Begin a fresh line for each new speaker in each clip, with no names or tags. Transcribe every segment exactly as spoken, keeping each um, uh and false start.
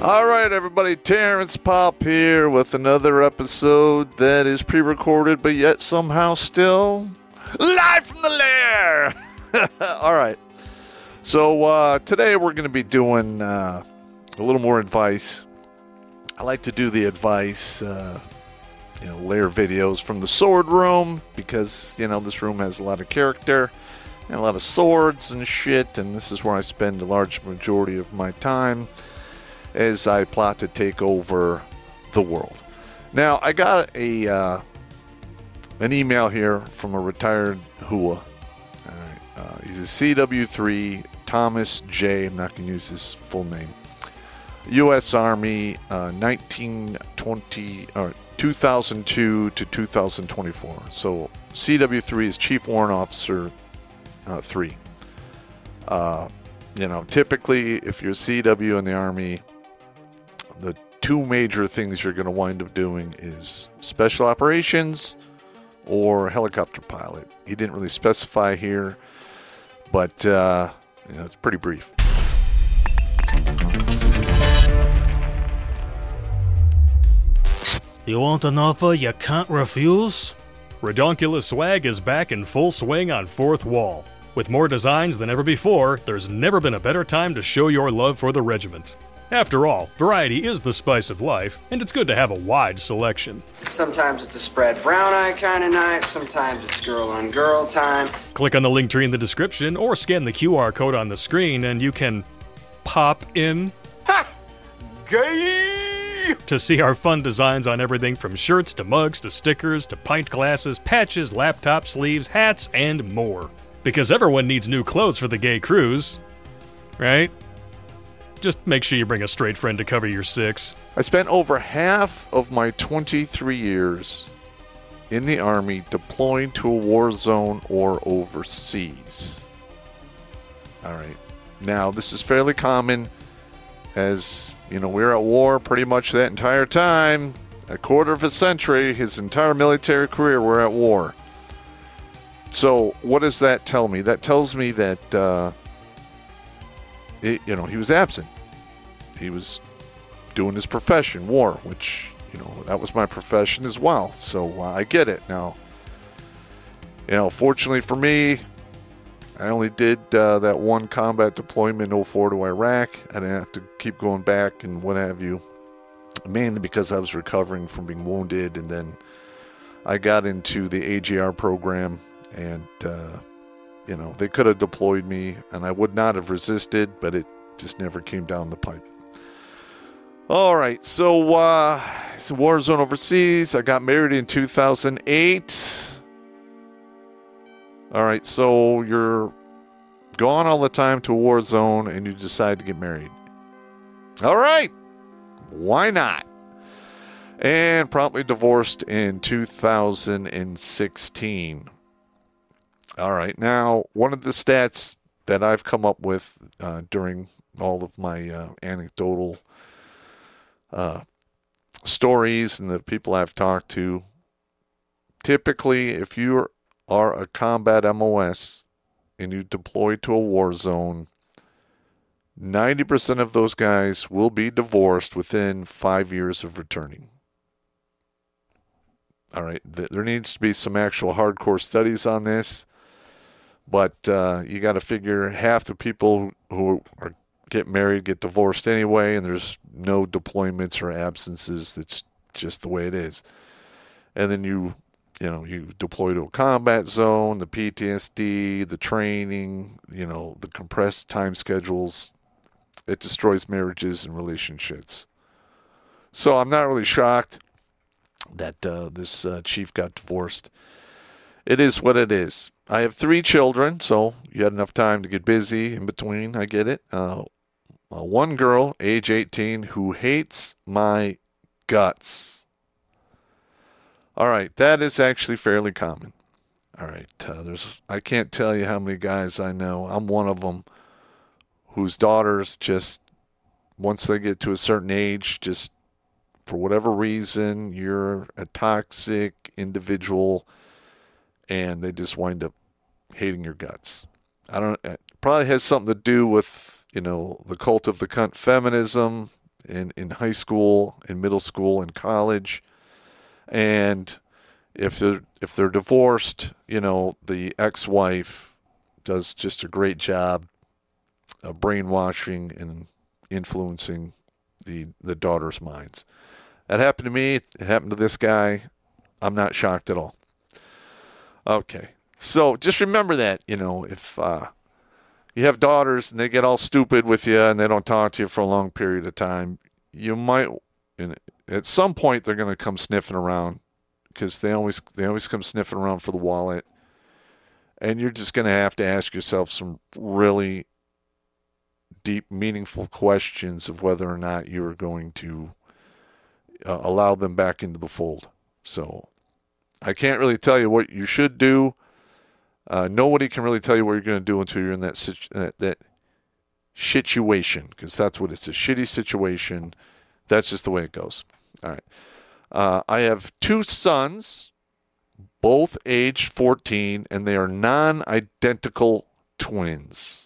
All right, everybody, Terrence Pop here with another episode that is pre-recorded, but yet somehow still live from the lair. All right, so uh, today we're going to be doing uh, a little more advice. I like to do the advice, uh, you know, lair videos from the sword room because, you know, this room has a lot of character and a lot of swords and shit, and this is where I spend a large majority of my time as I plot to take over the world. Now, I got a uh, an email here from a retired H U A. All right, uh, he's a C W three, Thomas J. I'm not going to use his full name. U S Army, uh, nineteen twenty or two thousand two to two thousand twenty-four. So C W three is Chief Warrant Officer uh, three. Uh, you know, typically, if you're a C W in the Army, the two major things you're going to wind up doing is special operations or helicopter pilot. He didn't really specify here, but uh, you know, it's pretty brief.
You want an offer you can't refuse?
Redonkulous Swag is back in full swing on Fourth Wall. With more designs than ever before, there's never been a better time to show your love for the regiment. After all, variety is the spice of life, and it's good to have a wide selection.
Sometimes it's a spread brown eye kind of night, sometimes it's girl on girl time.
Click on the link tree in the description or scan the Q R code on the screen and you can pop in.
Ha! Gay!
To see our fun designs on everything from shirts to mugs to stickers to pint glasses, patches, laptop sleeves, hats, and more. Because everyone needs new clothes for the gay cruise, right? Just make sure you bring a straight friend to cover your six.
I spent over half of my twenty-three years in the Army deployed to a war zone or overseas. All right. Now, this is fairly common as, you know, we were at war pretty much that entire time. A quarter of a century, his entire military career, we're at war. So what does that tell me? That tells me that, uh, it, you know, he was absent. He was doing his profession, war, which, you know, that was my profession as well. So uh, I get it. Now, you know, fortunately for me, I only did uh, that one combat deployment in oh four to Iraq. I didn't have to keep going back and what have you, mainly because I was recovering from being wounded. And then I got into the A G R program, and, uh, you know, they could have deployed me, and I would not have resisted, but it just never came down the pipe. All right, so uh, it's a war zone overseas. I got married in two thousand eight. All right, so you're gone all the time to a war zone, and you decide to get married. All right, why not? And promptly divorced in two thousand sixteen. All right, now, one of the stats that I've come up with uh, during all of my uh, anecdotal uh, stories and the people I've talked to, typically, if you are a combat M O S and you deploy to a war zone, ninety percent of those guys will be divorced within five years of returning. All right, there needs to be some actual hardcore studies on this. But uh, you got to figure half the people who are get married get divorced anyway, and there's no deployments or absences. That's just the way it is. And then you, you know, you deploy to a combat zone, the P T S D, the training, you know, the compressed time schedules. It destroys marriages and relationships. So I'm not really shocked that uh, this uh, chief got divorced. It is what it is. I have three children, so you had enough time to get busy in between. I get it. Uh, uh, one girl, age eighteen, who hates my guts. All right, that is actually fairly common. All right, uh, there's I can't tell you how many guys I know. I'm one of them whose daughters just, once they get to a certain age, just for whatever reason, you're a toxic individual, and they just wind up hating your guts. I don't. It probably has something to do with, you know, the cult of the cunt feminism, in, in high school, in middle school, in college. And if they're, if they're divorced, you know, the ex-wife does just a great job of brainwashing and influencing the, the daughter's minds. That happened to me. It happened to this guy. I'm not shocked at all. Okay. So just remember that, you know, if uh, you have daughters and they get all stupid with you and they don't talk to you for a long period of time, you might, at some point, they're going to come sniffing around because they always, they always come sniffing around for the wallet. And you're just going to have to ask yourself some really deep, meaningful questions of whether or not you're going to uh, allow them back into the fold. So I can't really tell you what you should do. Uh, nobody can really tell you what you're going to do until you're in that situ- that, that situation, because that's what it's, a shitty situation. That's just the way it goes. All right. Uh, I have two sons, both aged fourteen, and they are non-identical twins.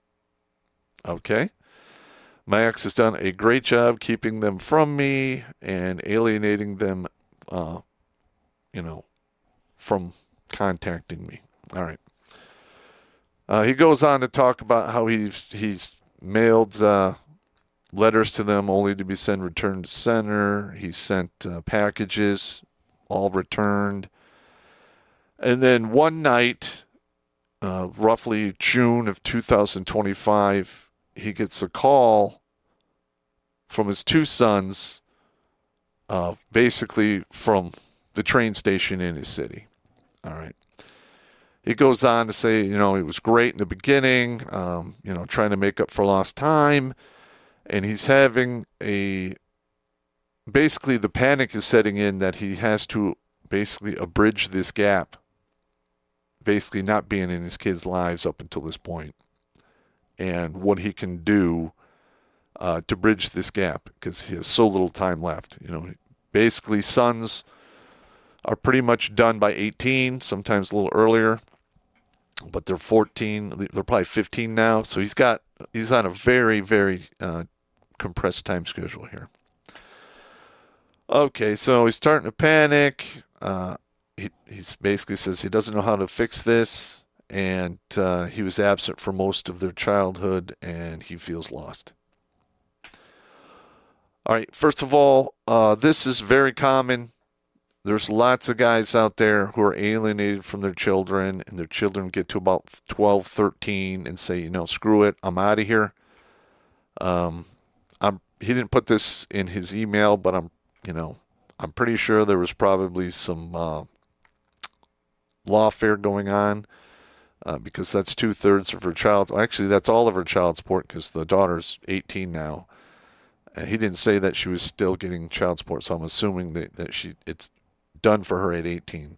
Okay? My ex has done a great job keeping them from me and alienating them, uh, you know, from contacting me. All right. Uh, he goes on to talk about how he's, he's mailed uh, letters to them only to be sent returned to sender. He sent uh, packages, all returned. And then one night, uh, roughly June of two thousand twenty-five, he gets a call from his two sons, uh, basically from the train station in his city. All right. He goes on to say, you know, it was great in the beginning, um, you know, trying to make up for lost time. And he's having a, basically the panic is setting in that he has to basically abridge this gap, basically not being in his kids' lives up until this point, and what he can do uh, to bridge this gap, because he has so little time left. You know, basically sons are pretty much done by eighteen, sometimes a little earlier, but they're fourteen, they're probably fifteen now. So he's got, he's on a very, very uh, compressed time schedule here. Okay, so he's starting to panic. Uh, he he's basically says he doesn't know how to fix this, and uh, he was absent for most of their childhood, and he feels lost. All right, first of all, uh, this is very common. There's lots of guys out there who are alienated from their children, and their children get to about twelve, thirteen and say, you know, screw it, I'm out of here. Um, I'm, he didn't put this in his email, but I'm, you know, I'm pretty sure there was probably some uh, lawfare going on uh, because that's two-thirds of her child. Actually, that's all of her child support because the daughter's eighteen now. And he didn't say that she was still getting child support, so I'm assuming that, that she it's done for her at eighteen.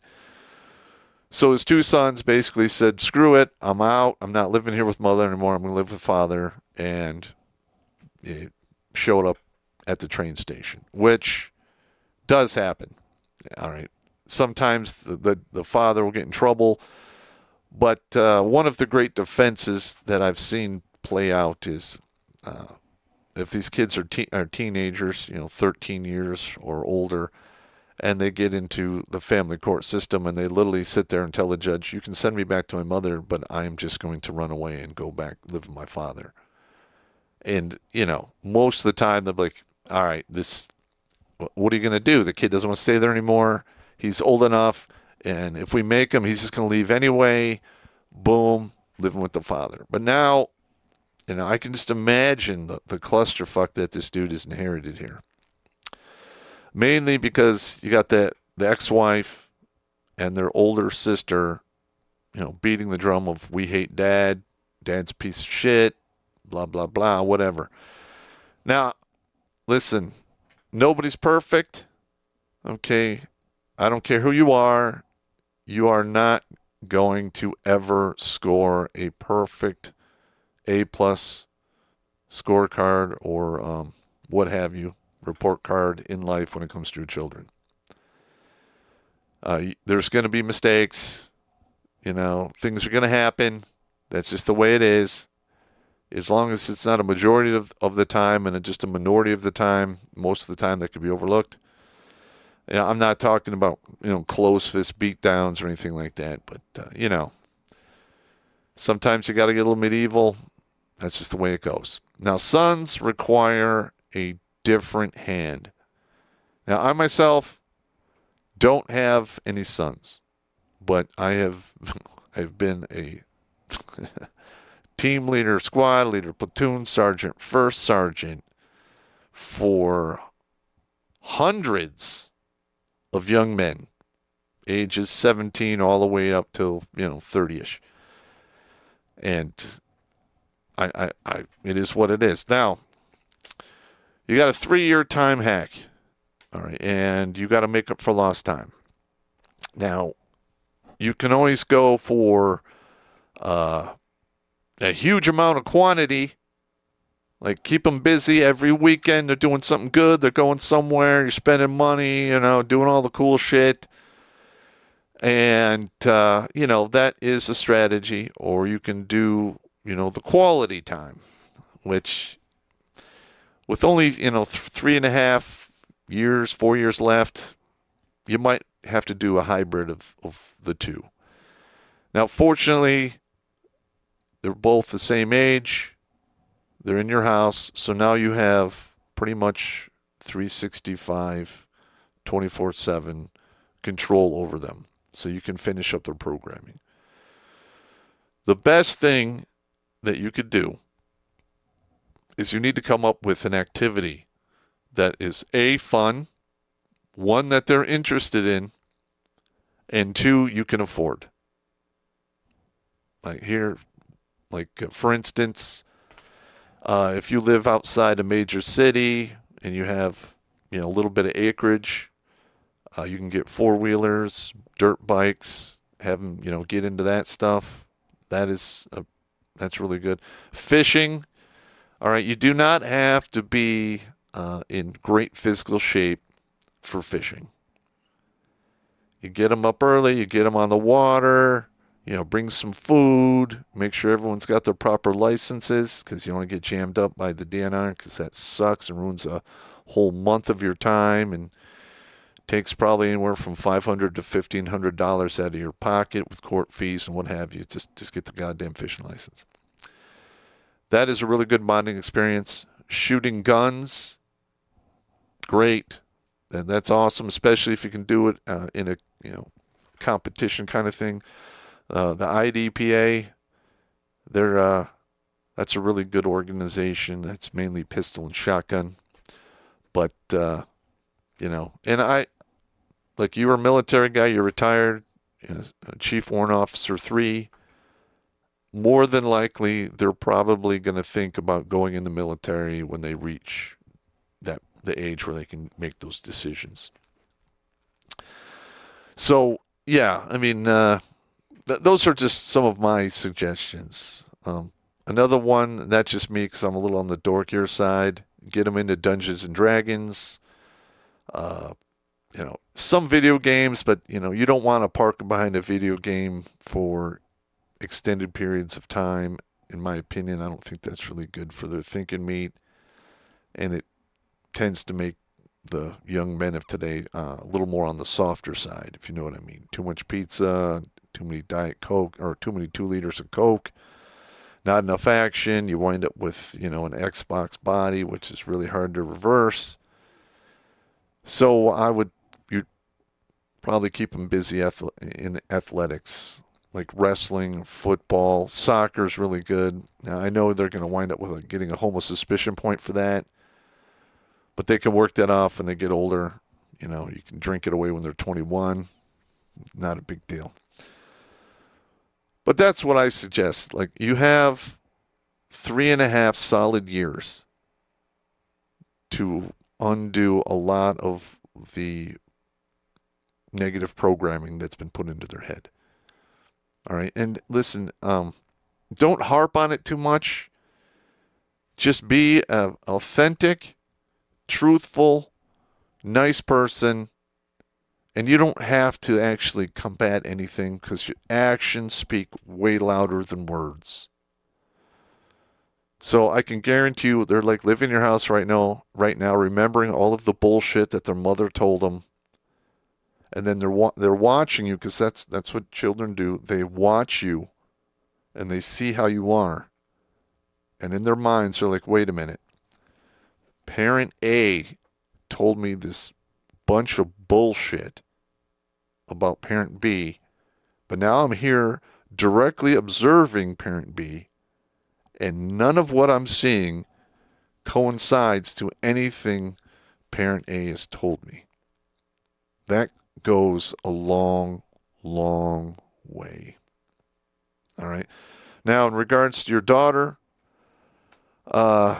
So his two sons basically said, screw it, I'm out. I'm not living here with mother anymore. I'm going to live with father. And it showed up at the train station, which does happen. All right. Sometimes the, the, the father will get in trouble. But uh, one of the great defenses that I've seen play out is uh, if these kids are, te- are teenagers, you know, thirteen years or older, and they get into the family court system and they literally sit there and tell the judge, you can send me back to my mother, but I'm just going to run away and go back, live with my father. And, you know, most of the time they're like, all right, this, what are you going to do? The kid doesn't want to stay there anymore. He's old enough. And if we make him, he's just going to leave anyway. Boom, living with the father. But now, you know, I can just imagine the, the clusterfuck that this dude has inherited here. Mainly because you got that the ex-wife and their older sister, you know, beating the drum of we hate dad, dad's a piece of shit, blah, blah, blah, whatever. Now, listen, nobody's perfect, okay? I don't care who you are. You are not going to ever score a perfect A-plus scorecard or um, what have you. Report card in life when it comes to your children. Uh, there's going to be mistakes. You know, things are going to happen. That's just the way it is. as long as it's not a majority of, of the time and just a minority of the time, most of the time that could be overlooked. You know, I'm not talking about, you know, close fist beatdowns or anything like that, but, uh, you know, sometimes you got to get a little medieval. That's just the way it goes. Now, sons require a different hand. Now, I myself don't have any sons, but I have I've been a team leader, squad leader, platoon sergeant, first sergeant for hundreds of young men, ages seventeen all the way up till, you know, thirty-ish. And I, I, I, it is what it is. Now, you got a three-year time hack, all right, and you got to make up for lost time. Now, you can always go for uh, a huge amount of quantity, like keep them busy every weekend. They're doing something good. They're going somewhere. You're spending money, you know, doing all the cool shit. And, uh, you know, that is a strategy. Or you can do, you know, the quality time, which with only, you know, th- three and a half years, four years left, you might have to do a hybrid of, of the two. Now, fortunately, they're both the same age. They're in your house. So now you have pretty much three sixty-five, twenty-four seven control over them. So you can finish up their programming. The best thing that you could do is you need to come up with an activity that is A, fun, one that they're interested in, and two, you can afford. Like here, like uh, for instance, uh, if you live outside a major city and you have, you know, a little bit of acreage, uh, you can get four-wheelers, dirt bikes, have them, you know, get into that stuff. That is, a, that's really good. Fishing, all right, you do not have to be uh, in great physical shape for fishing. You get them up early, you get them on the water, you know, bring some food, make sure everyone's got their proper licenses because you don't want to get jammed up by the D N R because that sucks and ruins a whole month of your time and takes probably anywhere from five hundred dollars to fifteen hundred dollars out of your pocket with court fees and what have you. Just, just get the goddamn fishing license. That is a really good bonding experience. Shooting guns, great. And that's awesome, especially if you can do it uh, in a, you know, competition kind of thing. Uh, the I D P A, they're uh, that's a really good organization. That's mainly pistol and shotgun. But uh, you know, and I, like you were a military guy, you're retired, you know, Chief Warrant Officer three. More than likely, they're probably going to think about going in the military when they reach that the age where they can make those decisions. So, yeah, I mean, uh, th- those are just some of my suggestions. Um, another one, that's just me because I'm a little on the dorkier side. Get them into Dungeons and Dragons. Uh, you know, some video games, but, you know, you don't want to park behind a video game for extended periods of time. In my opinion, I don't think that's really good for their thinking meat. And it tends to make the young men of today uh, a little more on the softer side, if you know what I mean. Too much pizza, too many Diet Coke, or too many two liters of Coke, not enough action. You wind up with, you know, an Xbox body, which is really hard to reverse. So I would you probably keep them busy in athletics, like wrestling, football, soccer is really good. Now I know they're going to wind up with a, getting a homo suspicion point for that. But they can work that off when they get older. You know, you can drink it away when they're twenty-one. Not a big deal. But that's what I suggest. Like, you have three and a half solid years to undo a lot of the negative programming that's been put into their head. All right. And listen, um, don't harp on it too much. Just be uh, authentic, truthful, nice person, and you don't have to actually combat anything because your actions speak way louder than words. So I can guarantee you they're like living in your house right now, right now, remembering all of the bullshit that their mother told them. And then they're wa- they're watching you, because that's that's what children do. They watch you and they see how you are. And in their minds, they're like, wait a minute. Parent A told me this bunch of bullshit about parent B, but now I'm here directly observing parent B, and none of what I'm seeing coincides to anything parent A has told me. That goes a long, long way. All right. Now, in regards to your daughter, uh,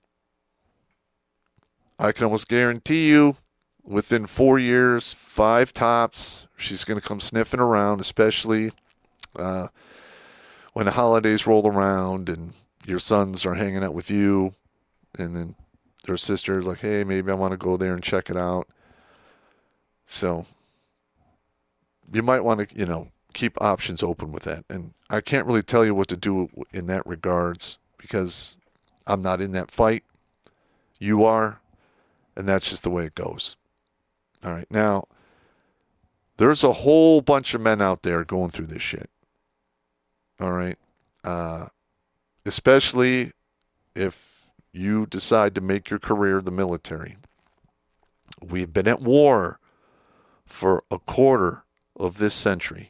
I can almost guarantee you within four years, five tops, she's going to come sniffing around, especially uh, when the holidays roll around and your sons are hanging out with you, and then their sister's like, hey, maybe I want to go there and check it out. So you might want to, you know, keep options open with that. And I can't really tell you what to do in that regards, because I'm not in that fight. You are, and that's just the way it goes. All right. Now, there's a whole bunch of men out there going through this shit. All right. Uh, especially if you decide to make your career the military. We've been at war for a quarter of this century.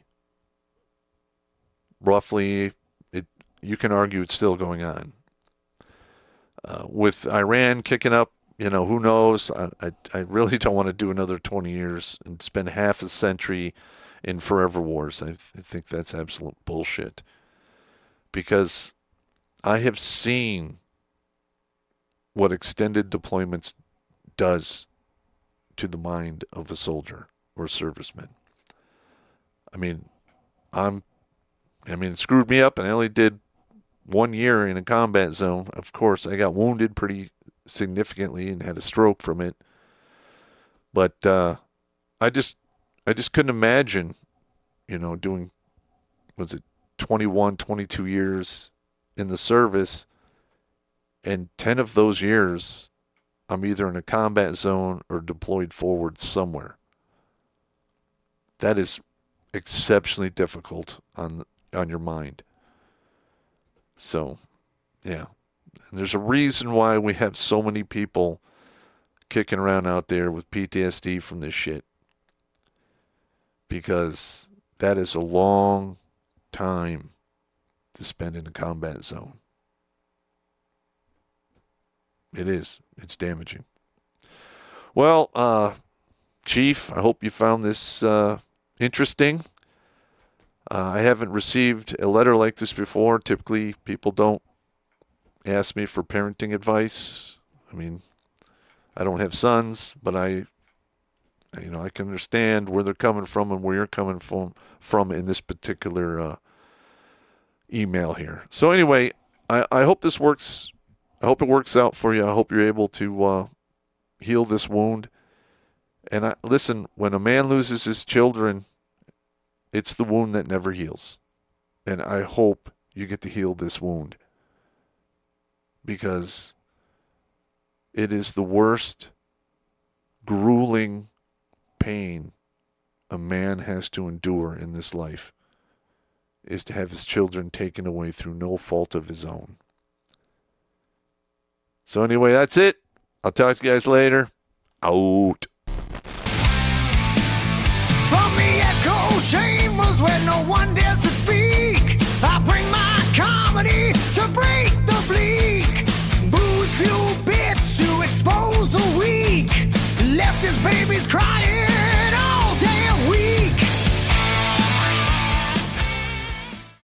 Roughly, it you can argue it's still going on. Uh, with Iran kicking up, you know, who knows? I, I, I really don't want to do another twenty years and spend half a century in forever wars. I, I think that's absolute bullshit. Because I have seen what extended deployments does to the mind of a soldier or a serviceman. I mean, I'm, I mean, it screwed me up, and I only did one year in a combat zone. Of course, I got wounded pretty significantly and had a stroke from it. But uh, I just, I just couldn't imagine, you know, doing, was it twenty-one, twenty-two years in the service, and ten of those years I'm either in a combat zone or deployed forward somewhere. That is exceptionally difficult on on your mind. So, yeah. And there's a reason why we have so many people kicking around out there with P T S D from this shit. Because that is a long time to spend in a combat zone. It is. It's damaging. Well, uh, Chief, I hope you found this uh, interesting. Uh, I haven't received a letter like this before. Typically, people don't ask me for parenting advice. I mean, I don't have sons, but I, you know, I can understand where they're coming from and where you're coming from from in this particular uh, email here. So anyway, I, I hope this works. I hope it works out for you. I hope you're able to uh, heal this wound. And I, listen, when a man loses his children, it's the wound that never heals. And I hope you get to heal this wound, because it is the worst, grueling pain a man has to endure in this life, is to have his children taken away through no fault of his own. So anyway, that's it. I'll talk to you guys later. Out.
From the echo chambers where no one dares to speak, I bring my comedy to break the bleak. Booze fueled bits to expose the weak. Left his babies crying